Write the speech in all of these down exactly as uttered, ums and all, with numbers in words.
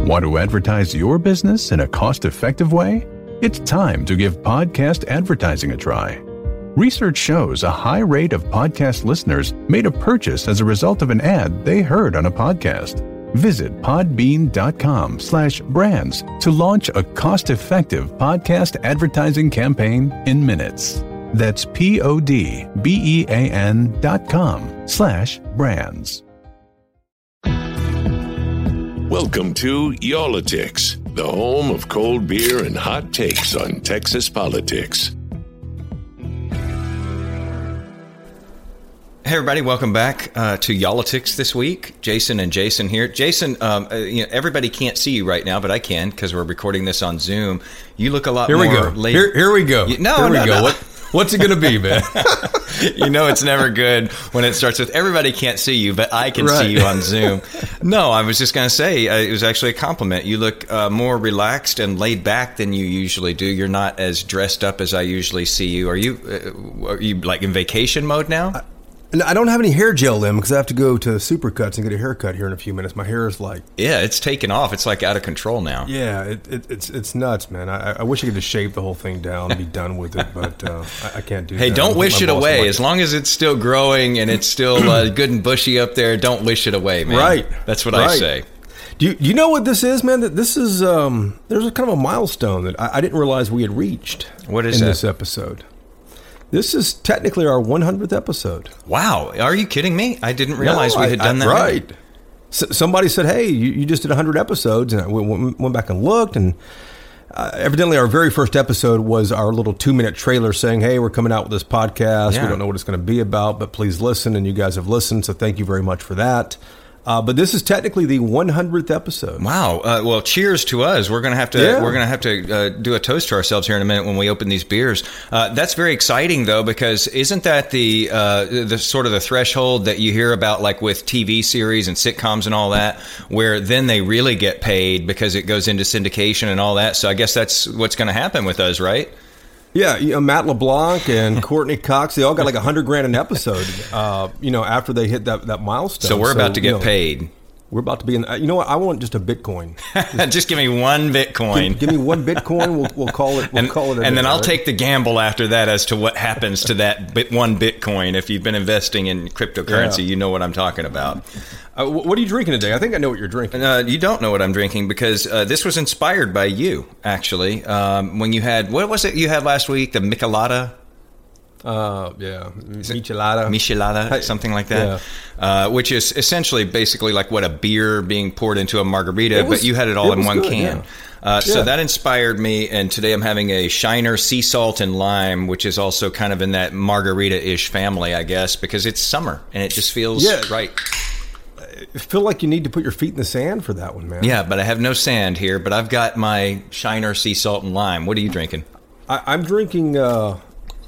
Want to advertise your business in a cost-effective way? It's time to give podcast advertising a try. Research shows a high rate of podcast listeners made a purchase as a result of an ad they heard on a podcast. Visit podbean.com slash brands to launch a cost-effective podcast advertising campaign in minutes. That's P-O-D-B-E-A-N dot com slash brands. Welcome to Y'all-itics, the home of cold beer and hot takes on Texas politics. Hey everybody, welcome back uh, to Y'all-itics this week. Jason and Jason here. Jason, um, uh, you know, everybody can't see you right now, but I can because we're recording this on Zoom. You look a lot here more... We go. Late- here, here we go. You, no, here we no, go. no. What, what's it going to be, man? You know it's never good when it starts with, everybody can't see you, but I can right. see you on Zoom. No, I was just going to say, uh, it was actually a compliment. You look uh, more relaxed and laid back than you usually do. You're not as dressed up as I usually see you. Are you, uh, are you like in vacation mode now? I, I don't have any hair gel in because I have to go to Supercuts and get a haircut here in a few minutes. My hair is like... Yeah, it's taken off. It's like out of control now. Yeah, it, it, it's it's nuts, man. I, I wish I could just shave the whole thing down and be done with it, but uh, I, I can't do hey, that. Hey, don't wish it away. Like as long as it's still growing and it's still uh, good and bushy up there, don't wish it away, man. Right. That's what right. I say. Do you, do you know what this is, man? That This is... Um, there's a kind of a milestone that I, I didn't realize we had reached what is in that? this episode. This is technically our one hundredth episode. Wow. Are you kidding me? I didn't realize no, we had I, done I, that. Right. S- somebody said, hey, you, you just did one hundred episodes. And I went, went back and looked. And uh, evidently our very first episode was our little two-minute trailer saying, hey, we're coming out with this podcast. Yeah. We don't know what it's going to be about, but please listen. And you guys have listened, so thank you very much for that. Uh, but this is technically the one hundredth episode. Wow. Uh, well, cheers to us. We're gonna have to. Yeah. We're gonna have to uh, do a toast to ourselves here in a minute when we open these beers. Uh, that's very exciting, though, because isn't that the uh, the sort of the threshold that you hear about, like with T V series and sitcoms and all that, where then they really get paid because it goes into syndication and all that. So I guess that's what's going to happen with us, right? Yeah, you know, Matt LeBlanc and Courtney Cox, they all got like a hundred grand an episode, uh, you know, after they hit that, that milestone. So we're about to get you know, paid. We're about to be in, you know what, I want just a Bitcoin. Just, just give me one Bitcoin. Give, give me one Bitcoin, we'll, we'll call it, we'll and, call it a And day, then I'll right? take the gamble after that as to what happens to that bit, one Bitcoin. If you've been investing in cryptocurrency, Yeah. you know what I'm talking about. Uh, what are you drinking today? I think I know what you're drinking. Uh, you don't know what I'm drinking because uh, this was inspired by you, actually. Um, when you had, what was it you had last week? The Michelada? Uh, yeah, Michelada. Michelada, something like that. Yeah. Uh, which is essentially basically like what a beer being poured into a margarita, was, but you had it all it in one good, can. Yeah. Uh, so yeah. that inspired me, and today I'm having a Shiner Sea Salt and Lime, which is also kind of in that margarita-ish family, I guess, because it's summer, and it just feels yeah. right. I feel like you need to put your feet in the sand for that one, man. Yeah, but I have no sand here, but I've got my Shiner Sea Salt and Lime. What are you drinking? I, I'm drinking... Uh,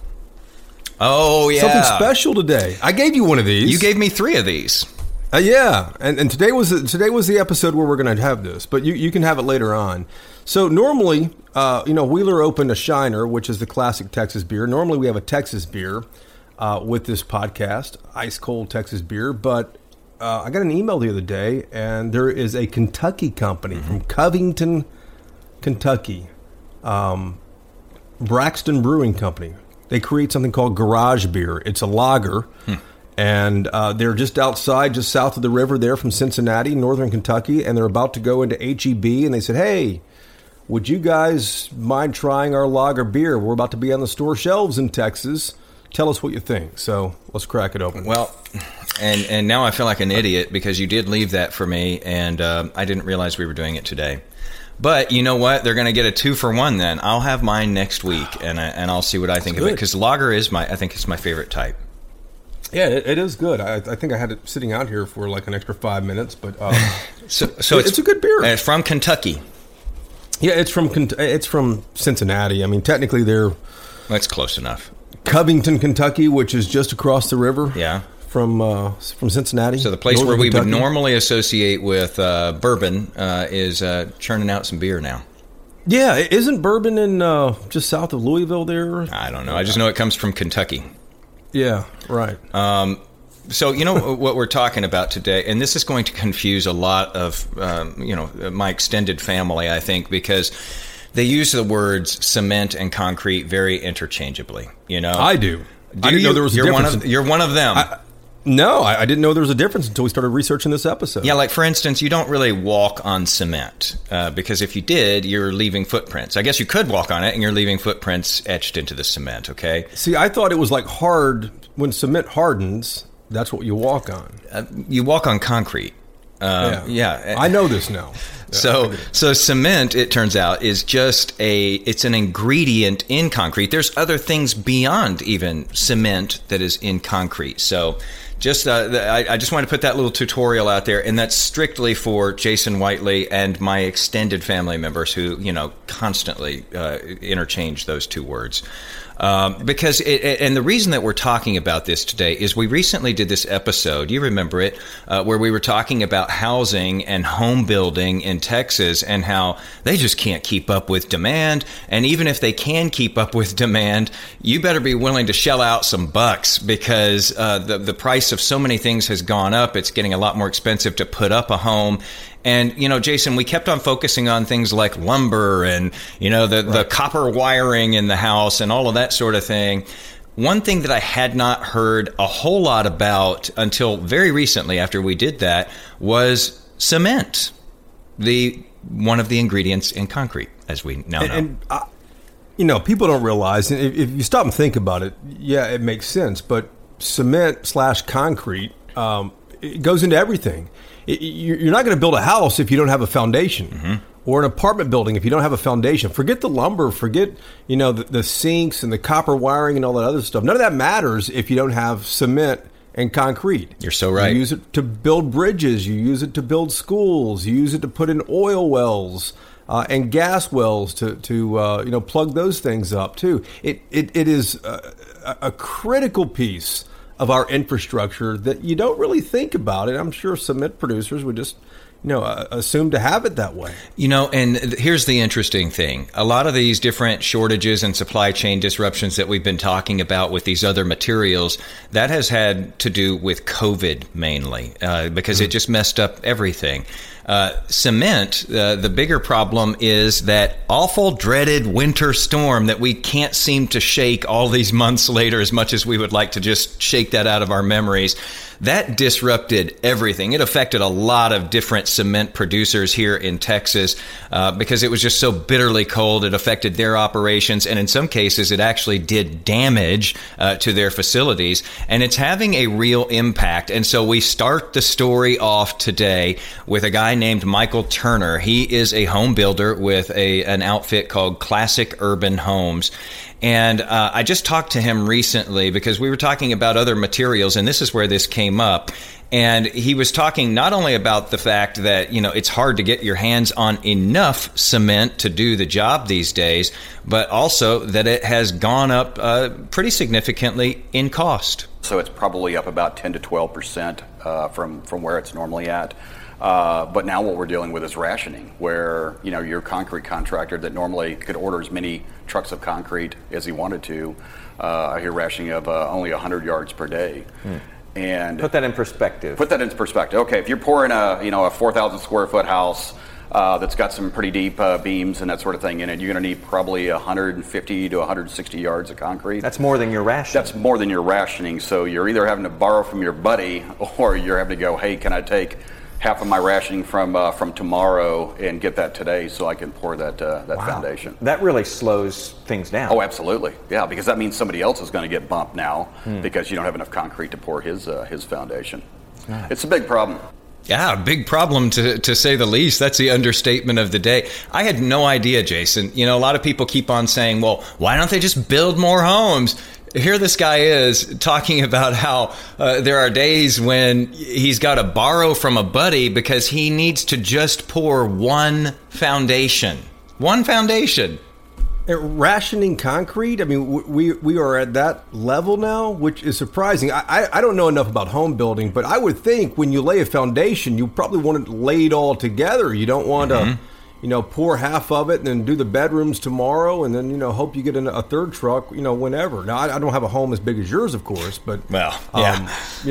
Oh, yeah. something special today. I gave you one of these. You gave me three of these. Uh, yeah, and and today was today was the episode where we're going to have this, but you, you can have it later on. So normally, uh, you know, Wheeler opened a Shiner, which is the classic Texas beer. Normally we have a Texas beer uh, with this podcast, ice cold Texas beer. But uh, I got an email the other day, and there is a Kentucky company mm-hmm. from Covington, Kentucky, um, Braxton Brewing Company. They create something called Garage Beer. It's a lager, hmm. and uh, they're just outside, just south of the river there from Cincinnati, northern Kentucky, and they're about to go into H E B, and they said, hey, would you guys mind trying our lager beer? We're about to be on the store shelves in Texas. Tell us what you think. So let's crack it open. Well, and, and now I feel like an idiot because you did leave that for me, and uh, I didn't realize we were doing it today. But you know what? They're going to get a two for one then. I'll have mine next week, and I, and I'll see what I think That's of good. it. Because lager is my, I think it's my favorite type. Yeah, it, it is good. I, I think I had it sitting out here for like an extra five minutes, but uh, so, so it's, it's a good beer. It's from Kentucky. Yeah, it's from it's from Cincinnati. I mean, technically they're that's close enough. Covington, Kentucky, which is just across the river. Yeah. From uh, from Cincinnati. So the place Northern where we Kentucky. would normally associate with uh, bourbon uh, is uh, churning out some beer now. Yeah, isn't bourbon in uh, just south of Louisville there? I don't know. I just know it comes from Kentucky. Yeah, right. Um, So, you know what we're talking about today, and this is going to confuse a lot of, um, you know, my extended family, I think, because they use the words cement and concrete very interchangeably. You know, I do. do I didn't you? know there was a you're difference. One of, you're one of them. I, no, I, I didn't know there was a difference until we started researching this episode. Yeah, like for instance, you don't really walk on cement uh, because if you did, you're leaving footprints. I guess you could walk on it, and you're leaving footprints etched into the cement. Okay. See, I thought it was like hard when cement hardens. That's what you walk on. Uh, you walk on concrete. Uh, yeah. yeah, I know this now. Yeah, so, so cement, it turns out, is just a, it's an ingredient in concrete. There's other things beyond even cement that is in concrete. So just, uh, I, I just want to put that little tutorial out there, and that's strictly for Jason Whiteley and my extended family members who, you know, constantly uh, interchange those two words. Um, because it, and the reason that we're talking about this today is we recently did this episode, you remember it, uh, where we were talking about housing and home building in Texas and how they just can't keep up with demand. And even if they can keep up with demand, you better be willing to shell out some bucks because uh, the, the price of so many things has gone up. It's getting a lot more expensive to put up a home. And, you know, Jason, we kept on focusing on things like lumber and, you know, the, right. the copper wiring in the house and all of that sort of thing. One thing that I had not heard a whole lot about until very recently after we did that was cement, the one of the ingredients in concrete, as we now know. And, and uh, you know, people don't realize, if, if you stop and think about it, yeah, it makes sense. But cement slash concrete, um, it goes into everything. You're not going to build a house if you don't have a foundation, mm-hmm. or an apartment building if you don't have a foundation. Forget the lumber, forget, you know, the, the sinks and the copper wiring and all that other stuff. None of that matters if you don't have cement and concrete. You're so right. You use it to build bridges. You use it to build schools. You use it to put in oil wells uh, and gas wells to, to uh, you know, plug those things up too. It it, it is a, a critical piece of our infrastructure that you don't really think about it. I'm sure cement producers would just, you know, uh, assume to have it that way. You know, and th- here's the interesting thing. A lot of these different shortages and supply chain disruptions that we've been talking about with these other materials, that has had to do with COVID mainly, uh, because mm-hmm. it just messed up everything. Uh, cement, uh, the bigger problem is that awful, dreaded winter storm that we can't seem to shake all these months later as much as we would like to just shake that out of our memories. That disrupted everything. It affected a lot of different cement producers here in Texas uh, because it was just so bitterly cold. It affected their operations, and in some cases, it actually did damage uh, to their facilities, and it's having a real impact. And so we start the story off today with a guy named Michael Turner. He is a home builder with a an outfit called Classic Urban Homes. And uh, I just talked to him recently because we were talking about other materials, and this is where this came up. And he was talking not only about the fact that, you know, it's hard to get your hands on enough cement to do the job these days, but also that it has gone up uh, pretty significantly in cost. So it's probably up about ten to twelve percent uh, from, from where it's normally at. Uh, but now what we're dealing with is rationing, where, you know, your concrete contractor that normally could order as many trucks of concrete as he wanted to, uh, I hear rationing of uh, only one hundred yards per day. Hmm. And put that in perspective. Put that into perspective. Okay, if you're pouring a, you know, a four thousand square foot house uh, that's got some pretty deep uh, beams and that sort of thing in it, you're going to need probably one hundred fifty to one hundred sixty yards of concrete. That's more than your rationing. That's more than your rationing. So you're either having to borrow from your buddy, or you're having to go, hey, can I take half of my rationing from uh, from tomorrow and get that today so I can pour that uh, that wow. foundation. That really slows things down. Oh, absolutely. Yeah, because that means somebody else is going to get bumped now hmm. because you don't have enough concrete to pour his uh, his foundation. Nice. It's a big problem. Yeah, big problem to to say the least. That's the understatement of the day. I had no idea, Jason. You know, a lot of people keep on saying, well, why don't they just build more homes? Here this guy is talking about how uh, there are days when he's got to borrow from a buddy because he needs to just pour one foundation. One foundation. Rationing concrete? I mean, we we are at that level now, which is surprising. I, I, I don't know enough about home building, but I would think when you lay a foundation, you probably want it laid all together. You don't want mm-hmm. to... you know, pour half of it and then do the bedrooms tomorrow and then, you know, hope you get a third truck, you know, whenever. Now, I, I don't have a home as big as yours, of course, but, well, yeah. um, you know,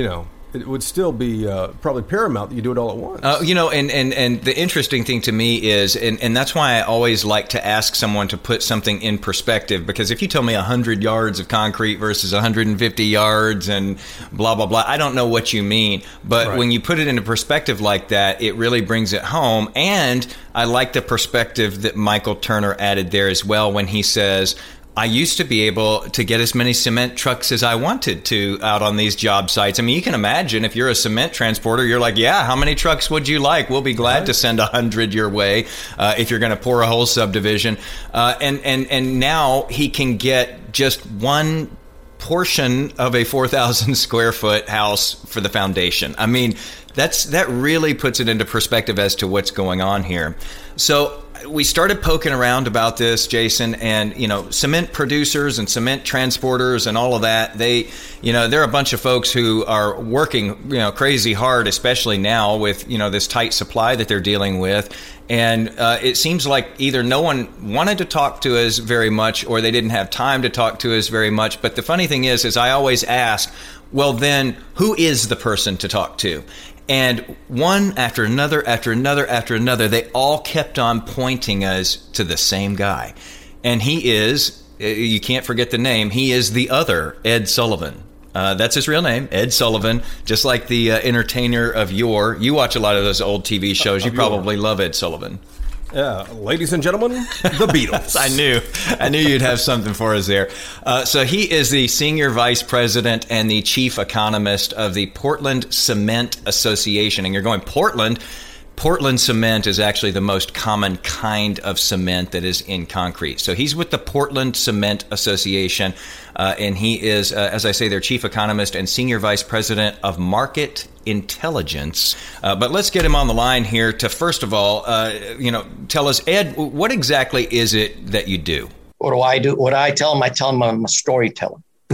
it would still be uh, probably paramount that you do it all at once. Uh, you know, and, and, and the interesting thing to me is, and, and that's why I always like to ask someone to put something in perspective, because if you tell me one hundred yards of concrete versus one hundred fifty yards and blah, blah, blah, I don't know what you mean. But Right. when you put it into perspective like that, it really brings it home. And I like the perspective that Michael Turner added there as well when he says, I used to be able to get as many cement trucks as I wanted to out on these job sites. I mean, you can imagine if you're a cement transporter, you're like, yeah, how many trucks would you like? We'll be glad right. to send a hundred your way uh, if you're going to pour a whole subdivision. Uh, and, and, and now he can get just one portion of a four thousand square foot house for the foundation. I mean, that's that really puts it into perspective as to what's going on here. So we started poking around about this, Jason, and, you know, cement producers and cement transporters and all of that, they, you know, they're a bunch of folks who are working, you know, crazy hard, especially now with, you know, this tight supply that they're dealing with. And uh, it seems like either no one wanted to talk to us very much or they didn't have time to talk to us very much. But the funny thing is, is I always ask, well, then who is the person to talk to? And one after another, after another, after another, they all kept on pointing us to the same guy. And he is, you can't forget the name, he is the other Ed Sullivan. Uh, that's his real name, Ed Sullivan, just like the uh, entertainer of yore. You watch a lot of those old T V shows. You probably love Ed Sullivan. Yeah, ladies and gentlemen, the Beatles. I knew. I knew you'd have something for us there. Uh, so he is the senior vice president and the chief economist of the Portland Cement Association. And you're going, Portland? Portland cement is actually the most common kind of cement that is in concrete. So he's with the Portland Cement Association, uh, and he is, uh, as I say, their chief economist and senior vice president of market intelligence. Uh, but let's get him on the line here to, first of all, uh, you know, tell us, Ed, what exactly is it that you do? What do I do? What I tell them, I tell them I'm a storyteller.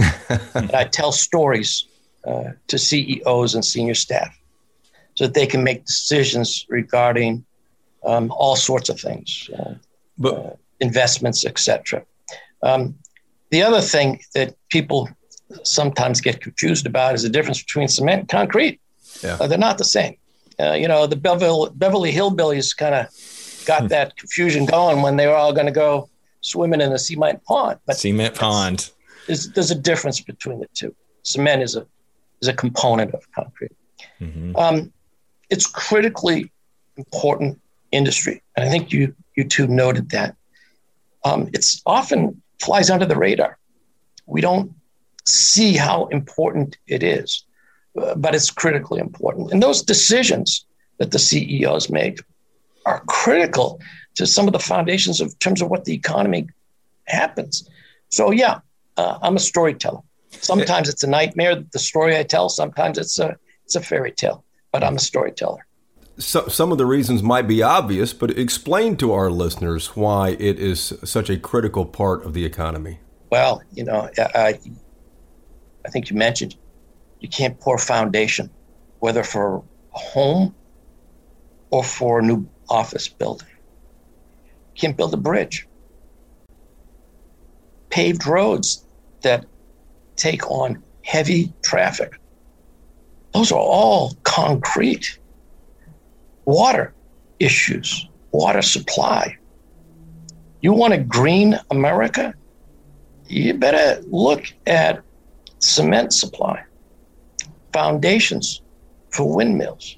And I tell stories uh, to C E Os and senior staff, so that they can make decisions regarding um, all sorts of things, uh, but, uh, investments, et cetera. Um, the other thing that people sometimes get confused about is the difference between cement and concrete. Yeah. Uh, they're not the same. Uh, you know, the Beverly, Beverly Hillbillies kind of got hmm. that confusion going when they were all going to go swimming in a cement pond. But cement pond. There's, there's a difference between the two. Cement is a is a component of concrete. Mm-hmm. Um, It's critically important industry. And I think you you two noted that. Um, it's often flies under the radar. We don't see how important it is, uh, but it's critically important. And those decisions that the C E Os make are critical to some of the foundations of terms of what the economy happens. So yeah, uh, I'm a storyteller. Sometimes it's a nightmare, the story I tell. Sometimes it's a it's a fairy tale. But I'm a storyteller. So, some of the reasons might be obvious, but explain to our listeners why it is such a critical part of the economy. Well, you know, I, I think you mentioned you can't pour foundation, whether for a home or for a new office building. You can't build a bridge. Paved roads that take on heavy traffic. Those are all concrete. Water issues, water supply. You want a green America? You better look at cement supply, foundations for windmills,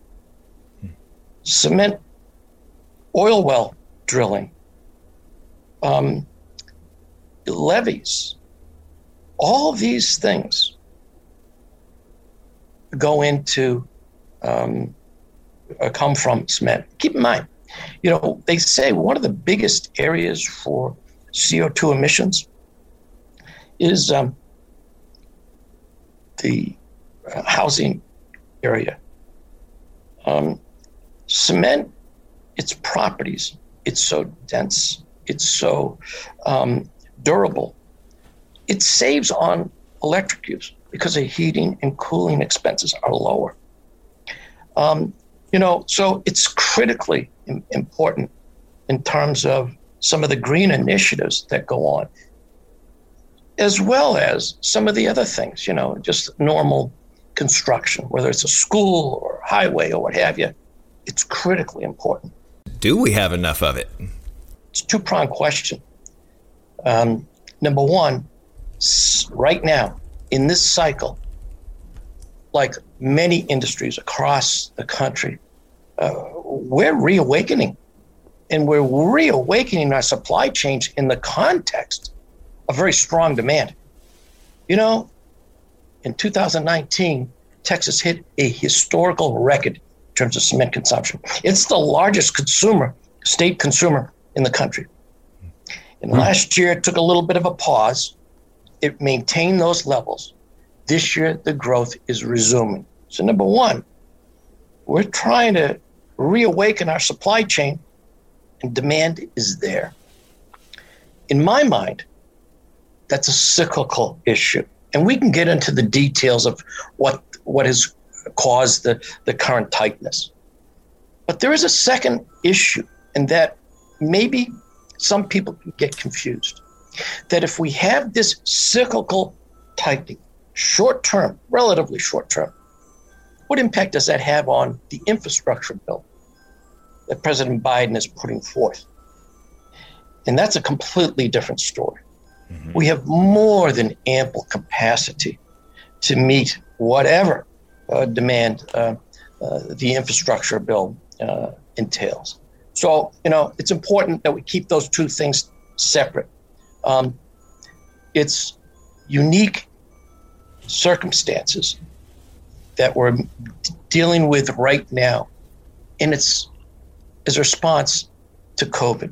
cement oil well drilling, um, levees. All of these things go into, um, uh, come from cement. Keep in mind, you know, they say one of the biggest areas for C O two emissions is um, the uh, housing area. Um, cement, its properties, it's so dense, it's so um, durable. It saves on electric use, because the heating and cooling expenses are lower. Um, you know, so it's critically im- important in terms of some of the green initiatives that go on, as well as some of the other things, you know, just normal construction, whether it's a school or a highway or what have you, it's critically important. Do we have enough of it? It's a two-pronged question. Um, number one, right now, in this cycle, like many industries across the country, uh, we're reawakening. And we're reawakening our supply chains in the context of very strong demand. You know, in two thousand nineteen, Texas hit a historical record in terms of cement consumption. It's the largest consumer, state consumer in the country. And mm. last year, it took a little bit of a pause. It maintained those levels. This year, the growth is resuming. So number one, we're trying to reawaken our supply chain, and demand is there. In my mind, that's a cyclical issue. And we can get into the details of what what has caused the, the current tightness. But there is a second issue, and that maybe some people can get confused. That if we have this cyclical tightening, short term, relatively short term, what impact does that have on the infrastructure bill that President Biden is putting forth? And that's a completely different story. Mm-hmm. We have more than ample capacity to meet whatever uh, demand uh, uh, the infrastructure bill uh, entails. So, you know, it's important that we keep those two things separate. Um, it's unique circumstances that we're dealing with right now, and it's as a response to COVID.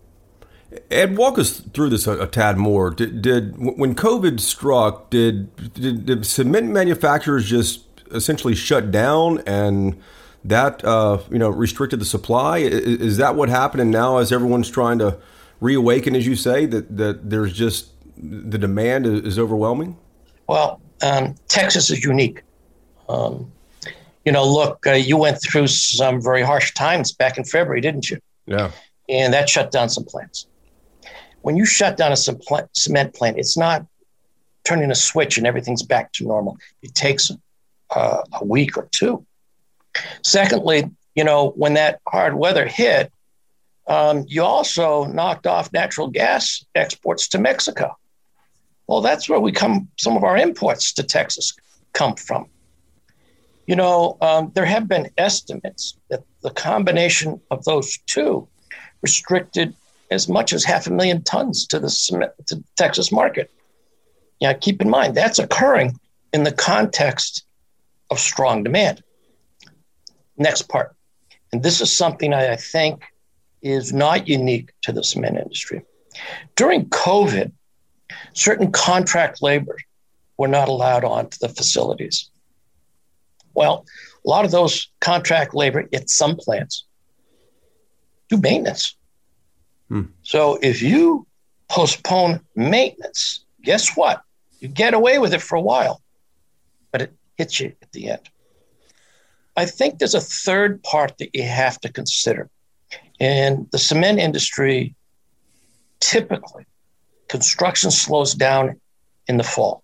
Ed, walk us through this a, a tad more. Did, did when COVID struck, did, did did cement manufacturers just essentially shut down, and that uh, you know restricted the supply? Is, is that what happened? And now, as everyone's trying to reawaken, as you say, that that there's just the demand is, is overwhelming? Well, um, Texas is unique. Um, you know, look, uh, you went through some very harsh times back in February, didn't you? Yeah. And that shut down some plants. When you shut down a cement plant, it's not turning a switch and everything's back to normal. It takes uh, a week or two. Secondly, you know, when that hard weather hit, um, you also knocked off natural gas exports to Mexico. Well, that's where we come, some of our imports to Texas come from. You know, um, there have been estimates that the combination of those two restricted as much as half a million tons to the cement, to the Texas market. Yeah, keep in mind, that's occurring in the context of strong demand. Next part, and this is something I, I think is not unique to the cement industry. During COVID, certain contract labor were not allowed onto the facilities. Well, a lot of those contract labor at some plants do maintenance. Hmm. So if you postpone maintenance, guess what? You get away with it for a while, but it hits you at the end. I think there's a third part that you have to consider. In the cement industry, typically, construction slows down in the fall,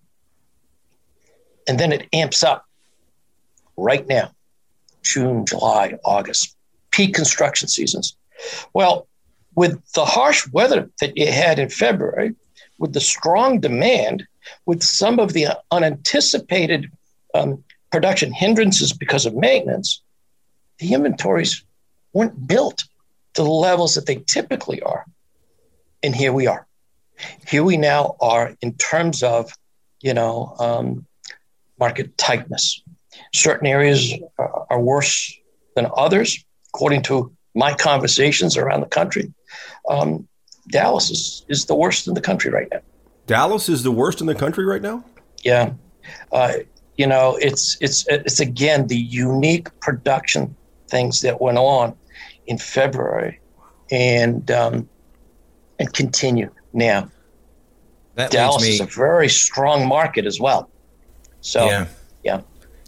and then it amps up right now, June, July, August, peak construction seasons. Well, with the harsh weather that you had in February, with the strong demand, with some of the unanticipated um, production hindrances because of maintenance, the inventories weren't built to the levels that they typically are. And here we are. Here we now are in terms of, you know, um, market tightness. Certain areas are, are worse than others, according to my conversations around the country. Um, Dallas is, is the worst in the country right now. Dallas is the worst in the country right now? Yeah. Uh, you know, it's, it's, it's again, the unique production things that went on in February and, um, and continue now. That Dallas leads me... is a very strong market as well. So, yeah. yeah.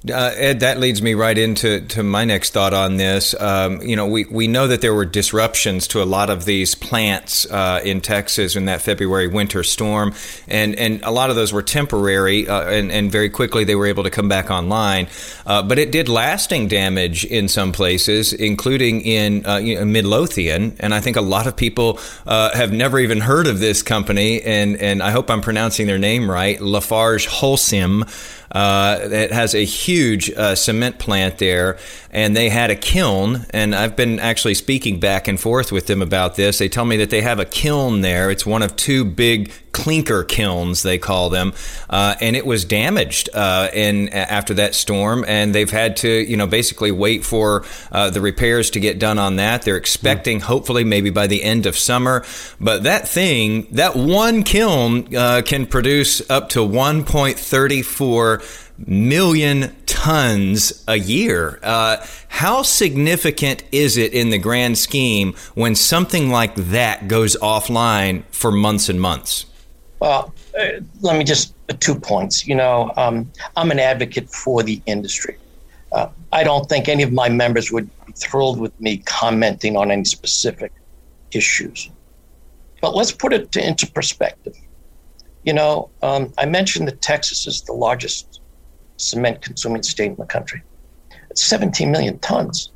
Uh, Ed, that leads me right into to my next thought on this. Um, you know, we, we know that there were disruptions to a lot of these plants uh, in Texas in that February winter storm, and, and a lot of those were temporary, uh, and, and very quickly they were able to come back online. Uh, but it did lasting damage in some places, including in uh, you know, Midlothian, and I think a lot of people uh, have never even heard of this company, and, and I hope I'm pronouncing their name right, Lafarge Holcim. Uh, it has a huge uh, cement plant there, and they had a kiln, and I've been actually speaking back and forth with them about this. They tell me that they have a kiln there. It's one of two big clinker kilns, they call them, uh, and it was damaged uh, in after that storm, and they've had to, you know, basically wait for uh, the repairs to get done on that. They're expecting, hopefully, maybe by the end of summer, but that thing, that one kiln uh, can produce up to one point three four million tons a year. Uh, how significant is it in the grand scheme when something like that goes offline for months and months? Well, uh, let me just uh, two points. You know, um, I'm an advocate for the industry. Uh, I don't think any of my members would be thrilled with me commenting on any specific issues. But let's put it to, into perspective. You know, um, I mentioned that Texas is the largest cement consuming state in the country. It's seventeen million tons.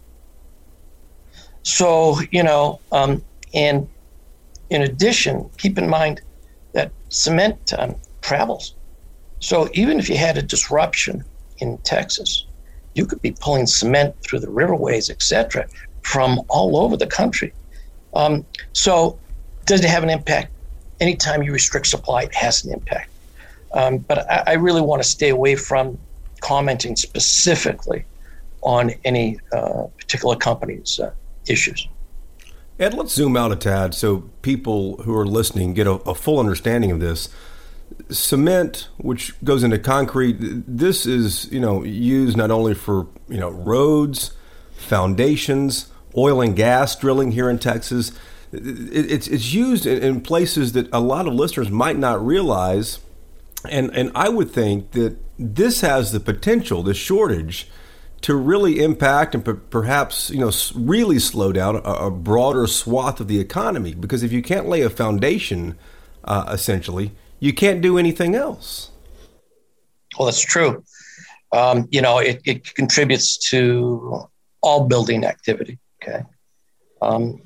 So, you know, um, and in addition, keep in mind that cement um, travels. So even if you had a disruption in Texas, you could be pulling cement through the riverways, et cetera, from all over the country. Um, so does it have an impact? Anytime you restrict supply, it has an impact. Um, but I, I really want to stay away from commenting specifically on any uh, particular company's uh, issues. Ed, let's zoom out a tad so people who are listening get a, a full understanding of this. Cement, which goes into concrete, this is, you know, used not only for, you know, roads, foundations, oil and gas drilling here in Texas. It, it's it's used in, in places that a lot of listeners might not realize. And and I would think that this has the potential, this shortage, to really impact and per- perhaps, you know, really slow down a, a broader swath of the economy. Because if you can't lay a foundation, uh, essentially, you can't do anything else. Well, that's true. Um, you know, it, it contributes to all building activity. Okay. Um,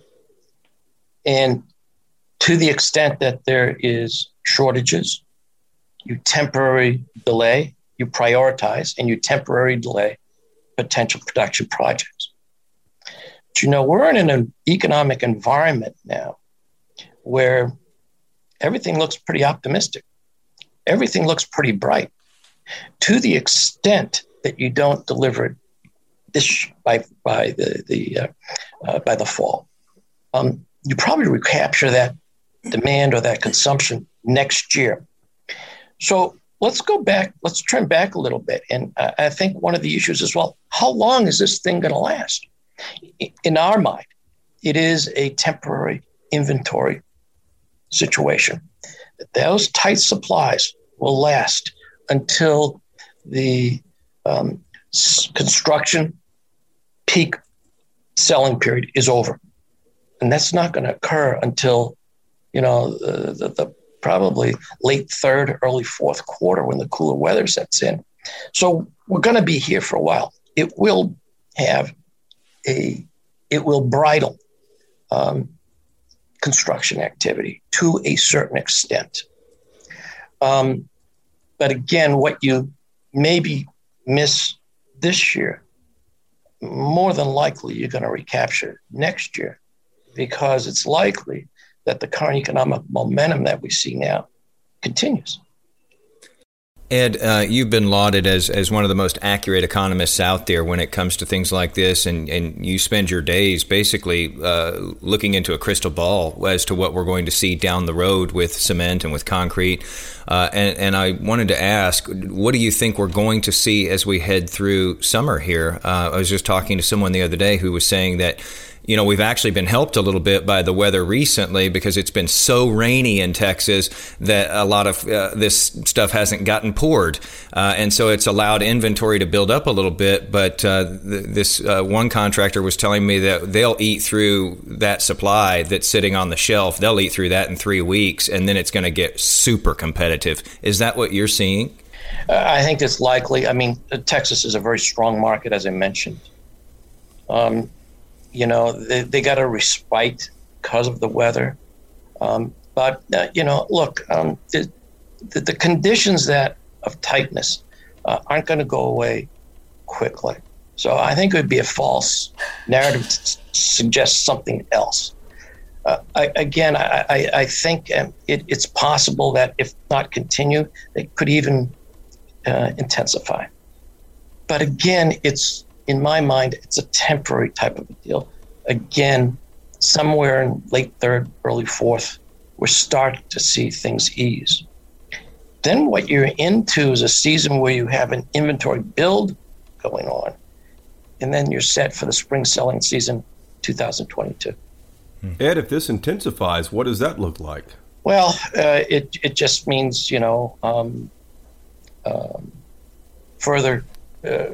and to the extent that there is shortages, you temporarily delay, you prioritize, and you temporarily delay potential production projects. But you know, we're in an economic environment now where everything looks pretty optimistic. Everything looks pretty bright. To the extent that you don't deliver this by by the the uh, uh, by the fall, um, you probably recapture that demand or that consumption next year. So let's go back, let's turn back a little bit. And I, I think one of the issues is, well, how long is this thing going to last? In our mind, it is a temporary inventory situation. Those tight supplies will last until the um, s- construction peak selling period is over. And that's not going to occur until, you know, the, the, the probably late third, early fourth quarter when the cooler weather sets in. So we're going to be here for a while. It will have a, it will bridle um, construction activity to a certain extent. Um, but again, what you maybe miss this year, more than likely you're going to recapture next year, because it's likely that the current economic momentum that we see now continues. Ed, uh, you've been lauded as, as one of the most accurate economists out there when it comes to things like this, and, and you spend your days basically uh, looking into a crystal ball as to what we're going to see down the road with cement and with concrete. Uh, and, and I wanted to ask, what do you think we're going to see as we head through summer here? Uh, I was just talking to someone the other day who was saying that you know, we've actually been helped a little bit by the weather recently because it's been so rainy in Texas that a lot of uh, this stuff hasn't gotten poured. Uh, and so it's allowed inventory to build up a little bit. But uh, th- this uh, one contractor was telling me that they'll eat through that supply that's sitting on the shelf. They'll eat through that in three weeks, and then it's going to get super competitive. Is that what you're seeing? Uh, I think it's likely. I mean, Texas is a very strong market, as I mentioned. Um, you know, they, they got a respite because of the weather. Um, but, uh, you know, look, um, the, the, the conditions that of tightness uh, aren't going to go away quickly. So I think it would be a false narrative to suggest something else. Uh, I, again, I, I, I think um, it, it's possible that if not continue, they could even uh, intensify. But again, it's, in my mind, it's a temporary type of a deal. Again, somewhere in late third, early fourth, we're starting to see things ease. Then what you're into is a season where you have an inventory build going on, and then you're set for the spring selling season two thousand twenty-two. Ed, if this intensifies, what does that look like? Well, uh, it it just means, you know, um, um, further uh,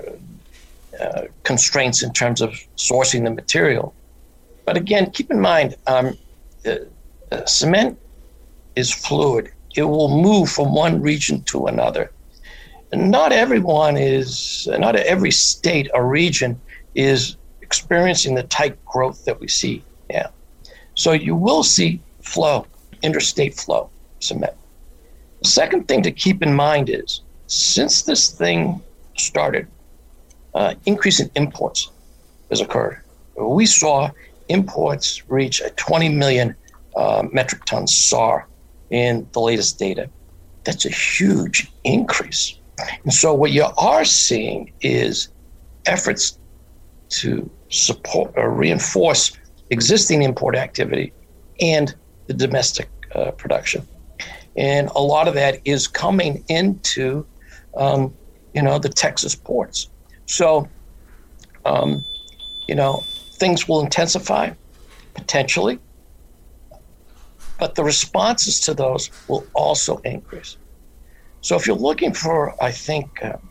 uh, constraints in terms of sourcing the material. But again, keep in mind, um, uh, uh, cement is fluid. It will move from one region to another. And not everyone is, not every state or region is experiencing the tight growth that we see now. So you will see flow, interstate flow, cement. The second thing to keep in mind is, since this thing started, uh, increase in imports has occurred. We saw imports reach a twenty million uh, metric tons S A R in the latest data. That's a huge increase. And so what you are seeing is efforts to support or reinforce existing import activity and the domestic uh, production. And a lot of that is coming into, um, you know, the Texas ports. So, um, you know, things will intensify, potentially, but the responses to those will also increase. So if you're looking for, I think, uh,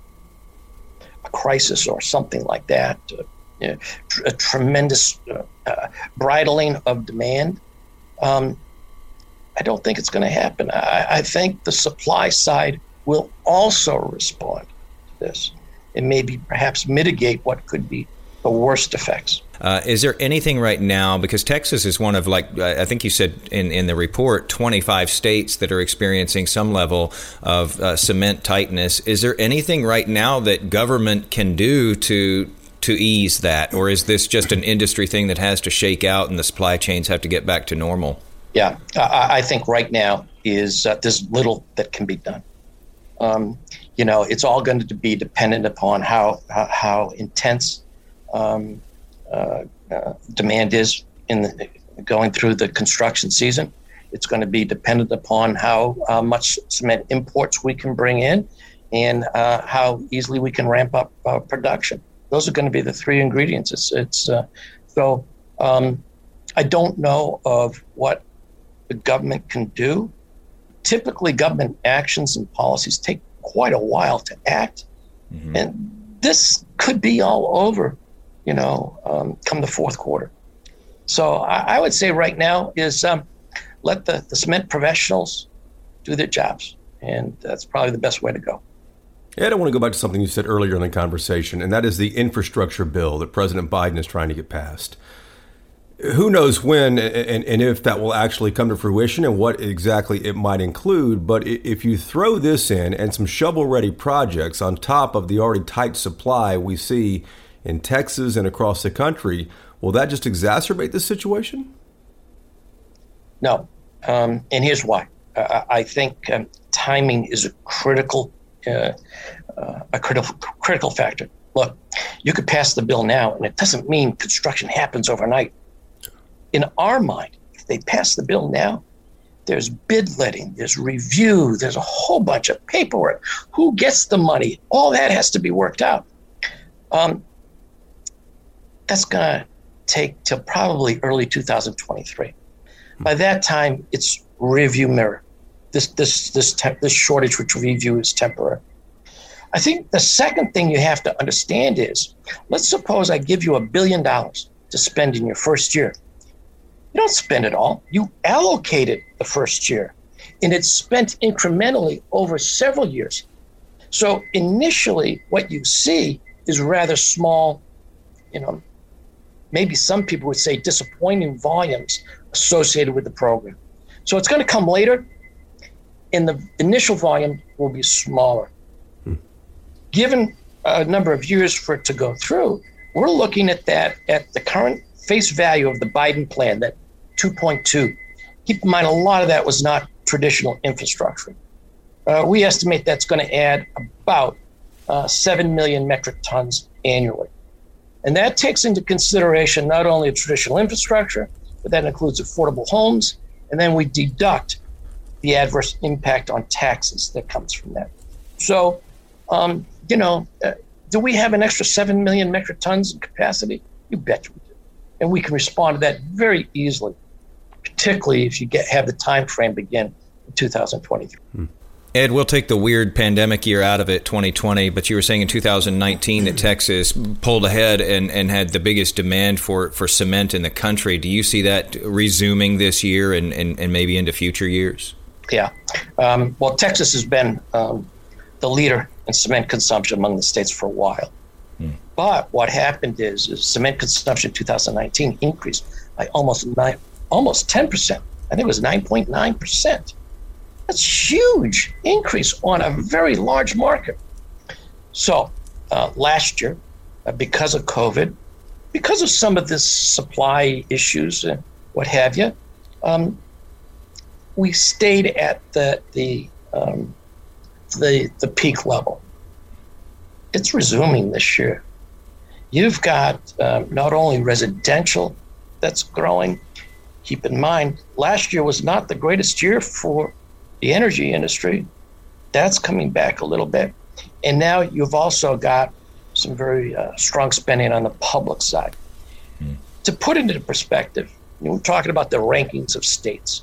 a crisis or something like that, uh, you know, tr- a tremendous uh, uh, bridling of demand, um, I don't think it's going to happen. I, I think the supply side will also respond to this and maybe perhaps mitigate what could be the worst effects. Uh, is there anything right now, because Texas is one of, like, I think you said in, in the report, twenty-five states that are experiencing some level of uh, cement tightness. Is there anything right now that government can do to to ease that? Or is this just an industry thing that has to shake out and the supply chains have to get back to normal? Yeah, I, I think right now is uh, there's little that can be done. Um, you know, it's all going to be dependent upon how, how, how intense um, Uh, uh, demand is in the, going through the construction season. It's going to be dependent upon how uh, much cement imports we can bring in and uh, how easily we can ramp up uh, production. Those are going to be the three ingredients. It's, it's uh, so um, I don't know of what the government can do. Typically, government actions and policies take quite a while to act, mm-hmm. and this could be all over, you know, um, come the fourth quarter. So I, I would say right now is um, let the, the cement professionals do their jobs. And that's probably the best way to go. Ed, I want to go back to something you said earlier in the conversation, and that is the infrastructure bill that President Biden is trying to get passed. Who knows when and, and if that will actually come to fruition and what exactly it might include. But if you throw this in and some shovel-ready projects on top of the already tight supply we see in Texas and across the country, will that just exacerbate the situation? No, um, and here's why. Uh, I think um, timing is a critical, uh, uh, a critical, critical factor. Look, you could pass the bill now, and it doesn't mean construction happens overnight. In our mind, if they pass the bill now, there's bid letting, there's review, there's a whole bunch of paperwork. Who gets the money? All that has to be worked out. Um, That's going to take till probably early two thousand twenty-three. By that time, it's rearview mirror. This this this te- this shortage, which we view as temporary. I think the second thing you have to understand is, let's suppose I give you a billion dollars to spend in your first year. You don't spend it all. You allocate it the first year, and it's spent incrementally over several years. So initially, what you see is rather small, you know, maybe some people would say disappointing volumes associated with the program. So it's going to come later, and the initial volume will be smaller. Hmm. Given a number of years for it to go through, we're looking at that at the current face value of the Biden plan, that two point two. Keep in mind, a lot of that was not traditional infrastructure. Uh, we estimate that's going to add about uh, seven million metric tons annually. And that takes into consideration not only traditional infrastructure, but that includes affordable homes. And then we deduct the adverse impact on taxes that comes from that. So, um, you know, uh, do we have an extra seven million metric tons in capacity? You bet we do. And we can respond to that very easily, particularly if you get have the time frame begin in two thousand twenty-three. Hmm. Ed, we'll take the weird pandemic year out of it, twenty twenty, but you were saying in two thousand nineteen that Texas pulled ahead and, and had the biggest demand for, for cement in the country. Do you see that resuming this year and, and, and maybe into future years? Yeah. Um, well, Texas has been um, the leader in cement consumption among the states for a while. Hmm. But what happened is, is cement consumption in two thousand nineteen increased by almost nine, almost ten percent. I think it was nine point nine percent. That's huge increase on a very large market. So uh, last year, uh, because of COVID, because of some of this supply issues and what have you, um, we stayed at the the, um, the the peak level. It's resuming this year. You've got um, not only residential that's growing. Keep in mind, last year was not the greatest year for the energy industry. That's coming back a little bit. And now you've also got some very uh, strong spending on the public side. Mm. To put it into perspective, you know, we're talking about the rankings of states.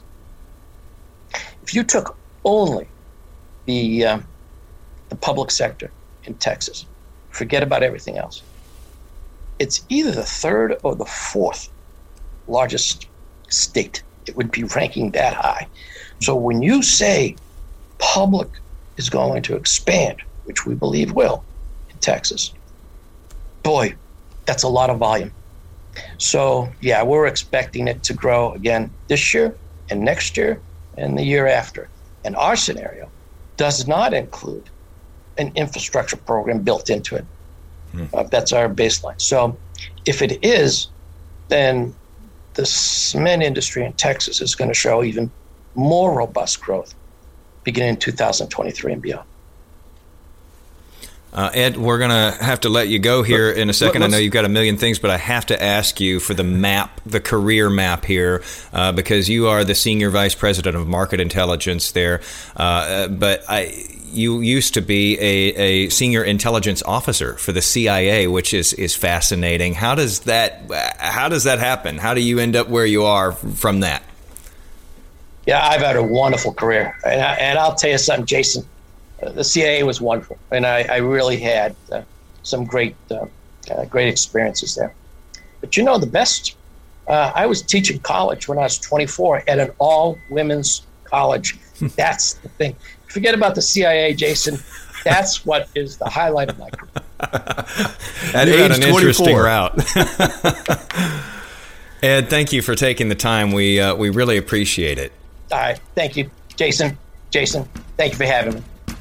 If you took only the uh, the public sector in Texas, forget about everything else, it's either the third or the fourth largest state. It would be ranking that high. So when you say public is going to expand, which we believe will in Texas, boy, that's a lot of volume. So yeah, we're expecting it to grow again this year and next year and the year after. And our scenario does not include an infrastructure program built into it. Hmm. Uh, that's our baseline. So if it is, then the cement industry in Texas is going to show even more robust growth beginning in two thousand twenty-three and beyond. Uh, Ed, we're going to have to let you go here in a second. I know you've got a million things, but I have to ask you for the map, the career map here, uh, because you are the Senior Vice President of Market Intelligence there. Uh, but I, you used to be a, a Senior Intelligence Officer for the C I A, which is, is fascinating. How does that how does that happen? How do you end up where you are from that? Yeah, I've had a wonderful career. And, I, and I'll tell you something, Jason. Uh, the C I A was wonderful, and I, I really had uh, some great uh, uh, great experiences there. But you know, the best, uh, I was teaching college when I was twenty-four at an all-women's college. That's the thing. Forget about the C I A, Jason. That's what is the highlight of my career. At age an interesting route. Ed, thank you for taking the time. We uh, we really appreciate it. All right. Thank you, Jason. Jason, thank you for having me.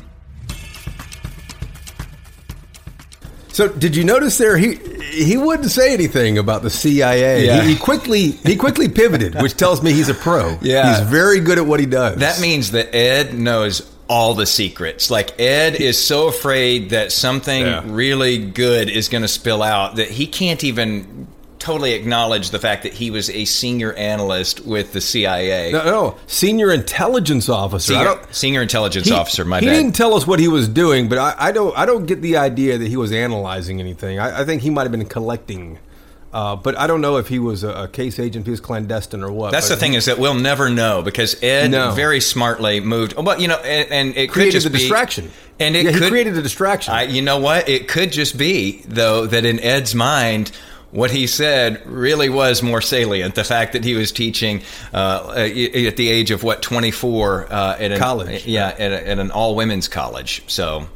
So, did you notice there he he wouldn't say anything about the C I A. Yeah. He, he quickly he quickly pivoted, which tells me he's a pro. Yeah. He's very good at what he does. That means that Ed knows all the secrets. Like, Ed is so afraid that something yeah. really good is going to spill out that he can't even totally acknowledge the fact that he was a senior analyst with the C I A. No, no, senior intelligence officer. Senior, I don't, senior intelligence he, officer. My he bad. He didn't tell us what he was doing, but I, I don't. I don't get the idea that he was analyzing anything. I, I think he might have been collecting Uh, but I don't know if he was a, a case agent, if he was clandestine or what. That's the thing he, is that we'll never know because Ed no. very smartly moved. Well, you know, and, and it created could just a be distraction. And it yeah, could, he created a distraction. I, you know what? It could just be though that in Ed's mind, what he said really was more salient. The fact that he was teaching uh, at the age of what twenty-four uh, at an, college, yeah, at, a, at an all women's college. So,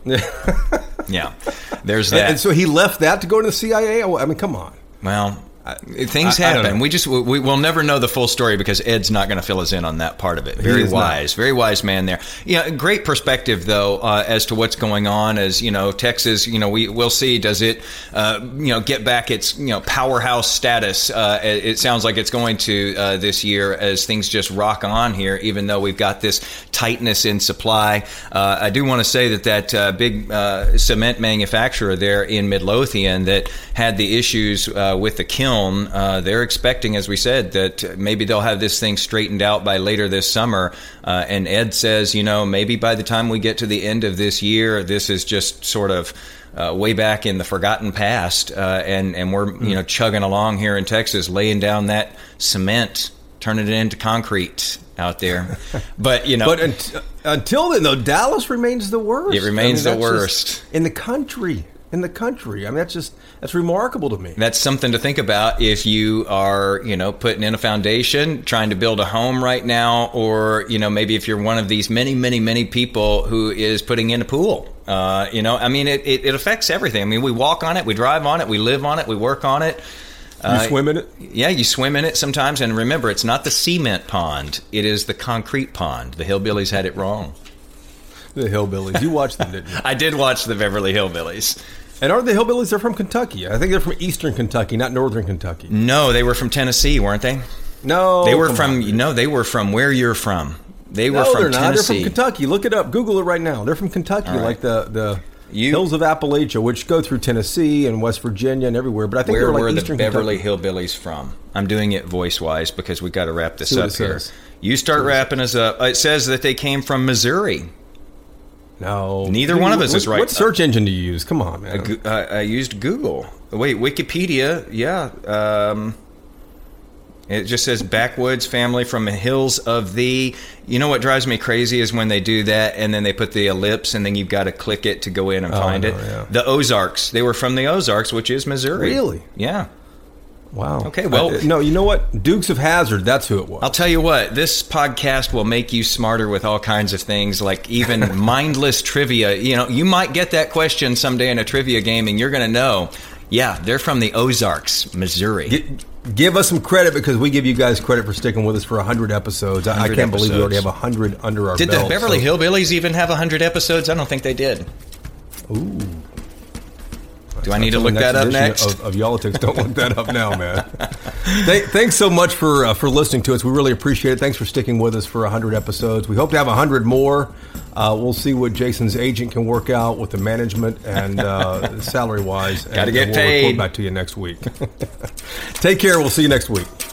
yeah, there's that. And, and so he left that to go to the C I A. I mean, come on. Well, things I, I happen. We just we will never know the full story because Ed's not going to fill us in on that part of it. Very wise, not. very wise man there. Yeah, great perspective though uh, as to what's going on. As you know, Texas. You know, we we'll see. Does it uh, you know get back its you know powerhouse status? Uh, it, it sounds like it's going to uh, this year as things just rock on here. Even though we've got this tightness in supply, uh, I do want to say that that uh, big uh, cement manufacturer there in Midlothian that had the issues uh, with the kiln. Uh, they're expecting, as we said, that maybe they'll have this thing straightened out by later this summer. Uh, and Ed says, you know, maybe by the time we get to the end of this year, this is just sort of uh, way back in the forgotten past. Uh, and, and we're, you know, chugging along here in Texas, laying down that cement, turning it into concrete out there. But, you know. But un- until then, though, Dallas remains the worst. It remains I mean, the worst. In the country. In the country. I mean, that's just, that's remarkable to me. That's something to think about if you are, you know, putting in a foundation, trying to build a home right now, or, you know, maybe if you're one of these many, many, many people who is putting in a pool. Uh, you know, I mean, it, it, it affects everything. I mean, we walk on it, we drive on it, we live on it, we work on it. You uh, swim in it? Yeah, you swim in it sometimes. And remember, it's not the cement pond. It is the concrete pond. The Hillbillies had it wrong. The Hillbillies. You watched them, didn't you? I did watch the Beverly Hillbillies. And aren't the Hillbillies? They're from Kentucky. I think they're from Eastern Kentucky, not Northern Kentucky. No, they were from Tennessee, weren't they? No, they were from. On, no, they were from where you're from. They were no, from they're not. Tennessee. They're from Kentucky. Look it up. Google it right now. They're from Kentucky, right. Like the the you, hills of Appalachia, which go through Tennessee and West Virginia and everywhere. But I think where they're like were Eastern the Beverly Kentucky. Hillbillies from? I'm doing it voice wise because we got to wrap this See up here. You start wrapping us up. It says that they came from Missouri. No. Neither one of us what, is right. What search engine do you use? Come on, man. I, I, I used Google. Wait, Wikipedia. Yeah. Um, it just says backwoods family from the hills of the... You know what drives me crazy is when they do that and then they put the ellipse and then you've got to click it to go in and oh, find no, it. Yeah. The Ozarks. They were from the Ozarks, which is Missouri. Really? Yeah. Wow. Okay, well... Uh, no, you know what? Dukes of Hazzard, that's who it was. I'll tell you what, this podcast will make you smarter with all kinds of things, like even mindless trivia. You know, you might get that question someday in a trivia game, and you're going to know, yeah, they're from the Ozarks, Missouri. Get, give us some credit because we give you guys credit for sticking with us for one hundred episodes. one hundred I can't episodes. believe we already have one hundred under our did belt. Did the Beverly so. Hillbillies even have one hundred episodes? I don't think they did. Ooh. Do I need to look that up next? Of, of Y'all-itics. Don't look that up now, man. Th- thanks so much for uh, for listening to us. We really appreciate it. Thanks for sticking with us for one hundred episodes. We hope to have one hundred more. Uh, we'll see what Jason's agent can work out with the management and uh, salary-wise. Got to get we'll paid. Report back to you next week. Take care. We'll see you next week.